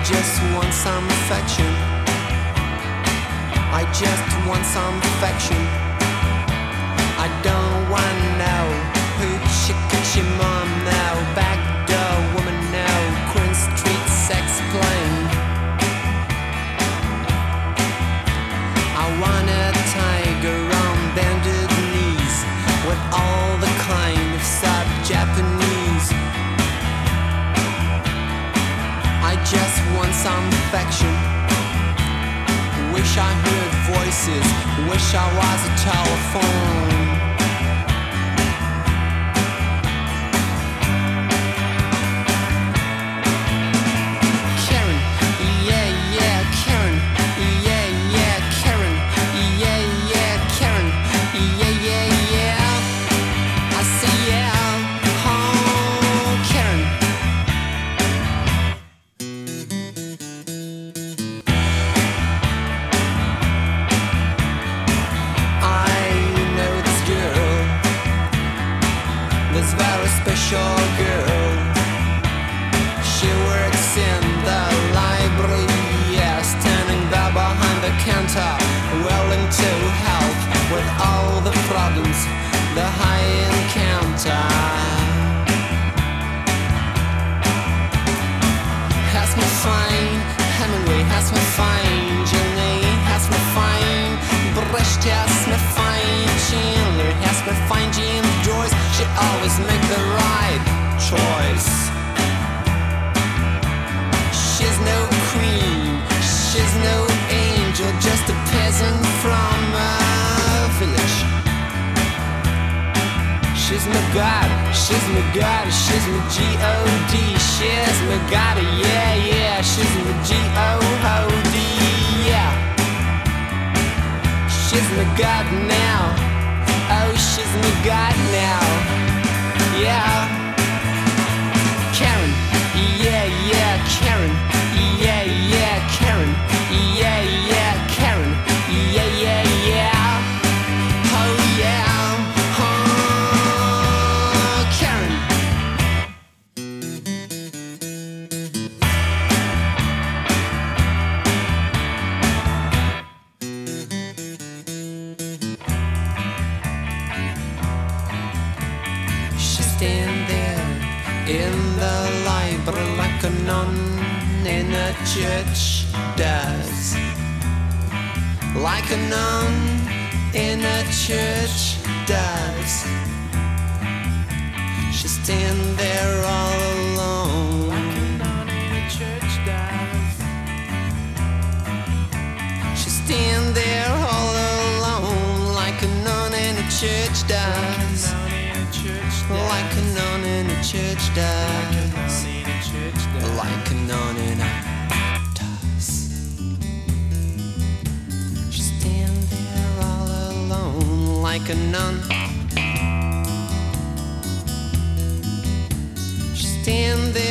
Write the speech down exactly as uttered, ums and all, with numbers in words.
just want some affection. I just want some affection. I don't wanna know who Chickachi mom now, backdoor woman now, Queen Street sex plane. I want a tiger on bended knees with all the kind of sub Japanese. I just want some affection. Wish I heard voices, wish I was a telephone. Karen, yeah, yeah, Karen, yeah, yeah, Karen, yeah, yeah, Karen, yeah, yeah, yeah. I say yeah, oh, Karen. This very special girl, she works in the library, yeah, standing there behind the counter, willing to help with all the problems the high encounter. Has me fine, Hemingway has me fine, Jenny has me fine, Brecht has me fine, Chandler has me fine, James Joyce, she always make the right choice. She's no queen, she's no angel, just a peasant from a village. She's my God, she's my God, she's my G O D, she's my God, yeah, yeah, she's my G O D, yeah. She's my God now, oh, she's my God now, yeah. Karen, yeah, yeah, Karen, yeah, yeah, Karen, yeah, yeah, Karen, yeah, yeah, yeah. Oh, yeah, oh, Karen. She's standing there in the library like a nun in a church does. Like a nun in a church does. She's standing there all alone. Like a nun in a church does. She's standing there all alone. Like a nun in a church does. Like a nun in a church does. Like a nun in a does. She's standing there all alone. Like a nun. She's standing there